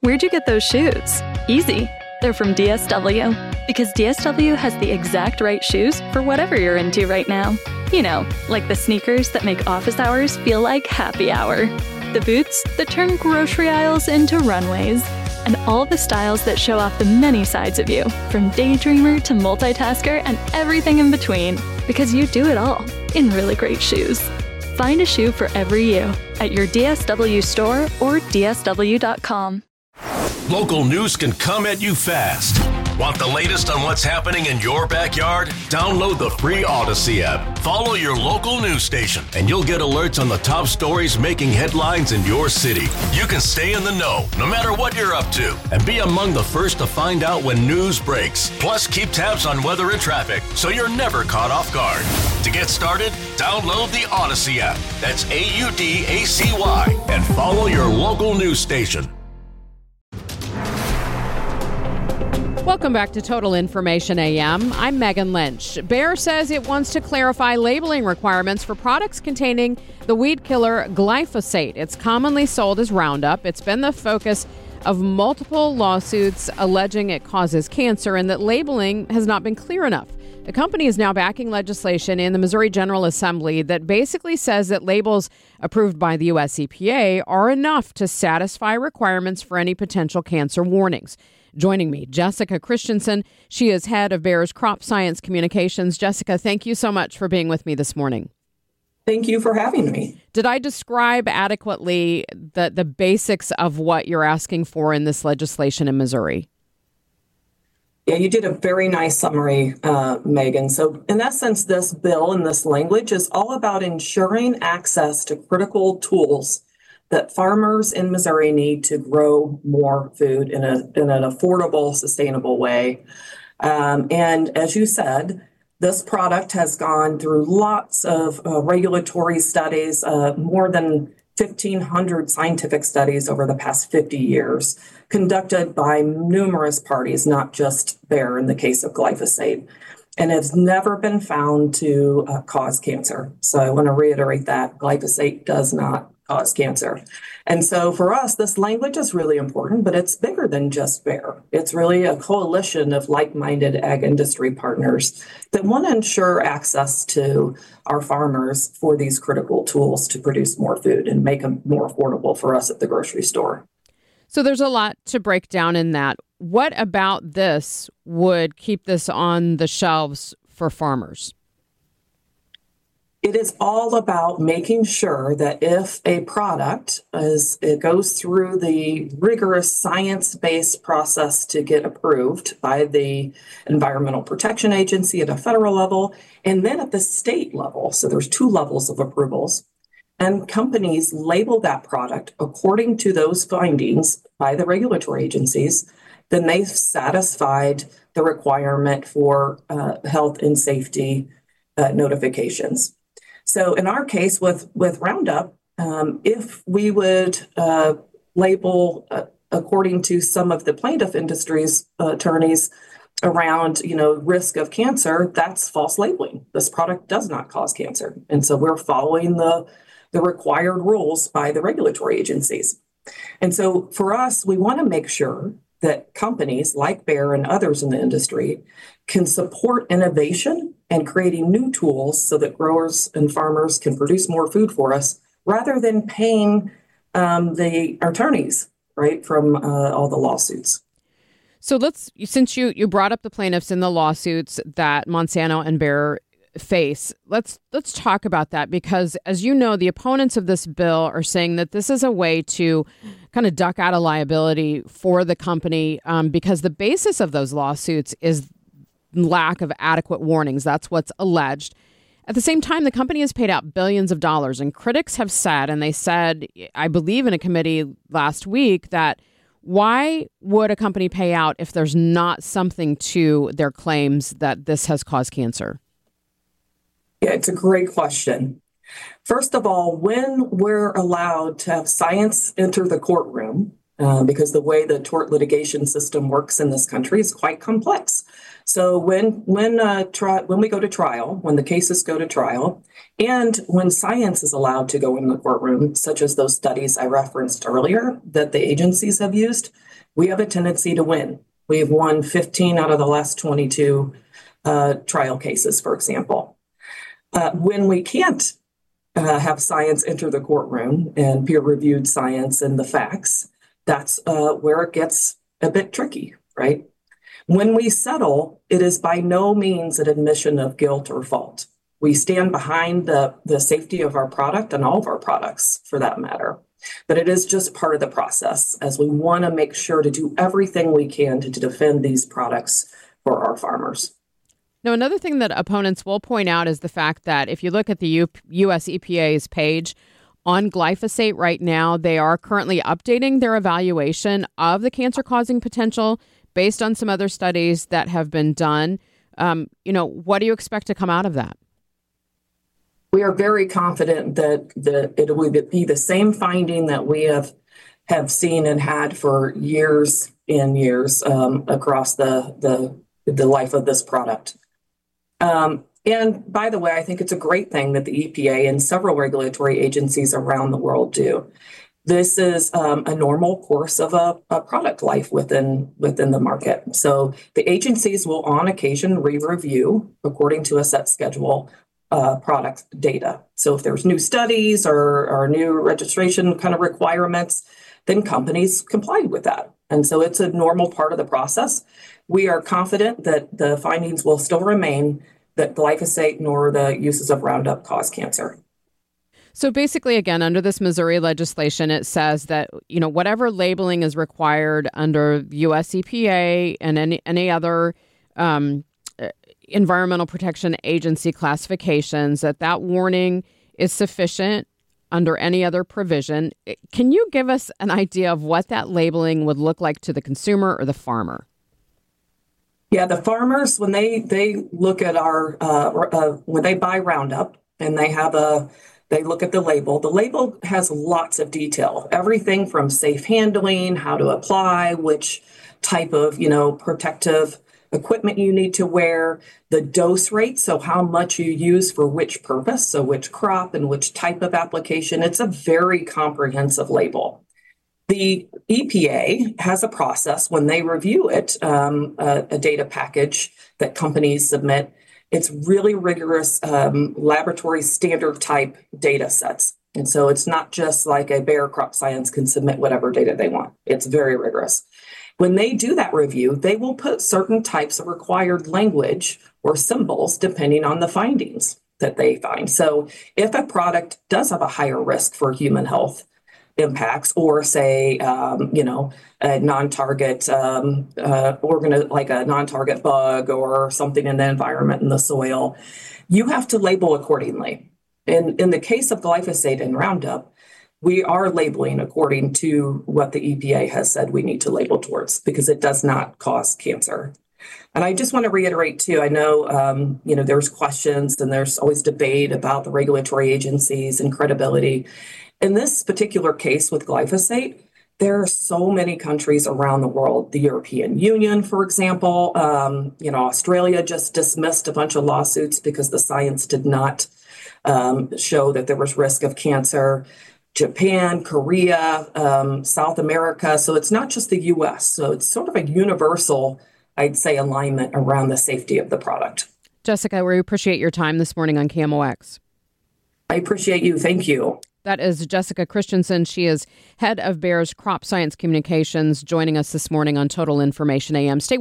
Where'd you get those shoes? Easy. They're from DSW. Because DSW has the exact right shoes for whatever you're into right now. You know, like the sneakers that make office hours feel like happy hour. The boots that turn grocery aisles into runways. And all the styles that show off the many sides of you, from daydreamer to multitasker and everything in between. Because you do it all in really great shoes. Find a shoe for every you at your DSW store or DSW.com. Local news can come at you fast. Want the latest on what's happening in your backyard? Download the free Odyssey app. Follow your local news station, and you'll get alerts on the top stories making headlines in your city. You can stay in the know, no matter what you're up to, and be among the first to find out when news breaks. Plus, keep tabs on weather and traffic, so you're never caught off guard. To get started, download the Odyssey app. That's AUDACY, and follow your local news station. Welcome back to Total Information AM. I'm Megan Lynch. Bayer says it wants to clarify labeling requirements for products containing the weed killer glyphosate. It's commonly sold as Roundup. It's been the focus of multiple lawsuits alleging it causes cancer and that labeling has not been clear enough. The company is now backing legislation in the Missouri General Assembly that basically says that labels approved by the U.S. EPA are enough to satisfy requirements for any potential cancer warnings. Joining me, Jessica Christensen. She is head of Bayer's Crop Science Communications. Jessica, thank you so much for being with me this morning. Thank you for having me. Did I describe adequately the basics of what you're asking for in this legislation in Missouri? Yeah, you did a very nice summary, Megan. So in essence, this bill and this language is all about ensuring access to critical tools that farmers in Missouri need to grow more food in an affordable, sustainable way. And as you said, this product has gone through lots of regulatory studies, more than 1,500 scientific studies over the past 50 years, conducted by numerous parties, not just Bayer in the case of glyphosate, and it's never been found to cause cancer. So I want to reiterate that glyphosate does not cause cancer. And so for us, this language is really important, but it's bigger than just Bayer. It's really a coalition of like-minded ag industry partners that want to ensure access to our farmers for these critical tools to produce more food and make them more affordable for us at the grocery store. So there's a lot to break down in that. What about this would keep this on the shelves for farmers? It is all about making sure that if a product it goes through the rigorous science-based process to get approved by the Environmental Protection Agency at a federal level, and then at the state level, so there's two levels of approvals, and companies label that product according to those findings by the regulatory agencies, then they've satisfied the requirement for health and safety notifications. So in our case with Roundup, if we would label according to some of the plaintiff industry's attorneys around, risk of cancer, that's false labeling. This product does not cause cancer. And so we're following the required rules by the regulatory agencies. And so for us, we want to make sure that companies like Bayer and others in the industry can support innovation and creating new tools so that growers and farmers can produce more food for us rather than paying the attorneys, right, from all the lawsuits. So since you brought up the plaintiffs in the lawsuits that Monsanto and Bayer face, let's talk about that, because as you know, the opponents of this bill are saying that this is a way to kind of duck out of liability for the company because the basis of those lawsuits is lack of adequate warnings. That's what's alleged. At the same time, the company has paid out billions of dollars, and critics have said, and they said, I believe in a committee last week, that why would a company pay out if there's not something to their claims that this has caused cancer? Yeah, it's a great question. First of all, when we're allowed to have science enter the courtroom, because the way the tort litigation system works in this country is quite complex. So when we go to trial, when the cases go to trial, and when science is allowed to go in the courtroom, such as those studies I referenced earlier that the agencies have used, we have a tendency to win. We have won 15 out of the last 22 trial cases, for example. When we can't have science enter the courtroom and peer-reviewed science and the facts, that's where it gets a bit tricky, right? When we settle, it is by no means an admission of guilt or fault. We stand behind the safety of our product and all of our products, for that matter. But it is just part of the process, as we want to make sure to do everything we can to defend these products for our farmers. Now, another thing that opponents will point out is the fact that if you look at the U.S. EPA's page on glyphosate right now, they are currently updating their evaluation of the cancer-causing potential based on some other studies that have been done. What do you expect to come out of that? We are very confident that it will be the same finding that we have seen and had for years and years across the life of this product. And by the way, I think it's a great thing that the EPA and several regulatory agencies around the world do. This is a normal course of a product life within the market. So the agencies will on occasion re-review, according to a set schedule, product data. So if there's new studies or new registration kind of requirements, then companies comply with that. And so it's a normal part of the process. We are confident that the findings will still remain that glyphosate nor the uses of Roundup cause cancer. So basically, again, under this Missouri legislation, it says that, whatever labeling is required under U.S. EPA and any other Environmental Protection Agency classifications, that warning is sufficient under any other provision. Can you give us an idea of what that labeling would look like to the consumer or the farmer? Yeah, the farmers, when they look at when they buy Roundup and they look at the label has lots of detail, everything from safe handling, how to apply, which type of, protective equipment you need to wear, the dose rate, so how much you use for which purpose, so which crop and which type of application. It's a very comprehensive label. The EPA has a process when they review it, a data package that companies submit. It's really rigorous laboratory standard type data sets. And so it's not just like a Bayer Crop Science can submit whatever data they want. It's very rigorous. When they do that review, they will put certain types of required language or symbols depending on the findings that they find. So if a product does have a higher risk for human health impacts, or say, a non-target like a non-target bug or something in the environment in the soil, you have to label accordingly. In the case of glyphosate and Roundup, we are labeling according to what the EPA has said we need to label towards, because it does not cause cancer. And I just want to reiterate, too, I know, there's questions and there's always debate about the regulatory agencies and credibility. In this particular case with glyphosate, there are so many countries around the world. The European Union, for example, Australia just dismissed a bunch of lawsuits because the science did not show that there was risk of cancer. Japan, Korea, South America. So it's not just the U.S. So it's sort of a universal, I'd say, alignment around the safety of the product. Jessica, we appreciate your time this morning on KMOX. I appreciate you. Thank you. That is Jessica Christensen. She is head of Bayer's Crop Science Communications, joining us this morning on Total Information AM. Stay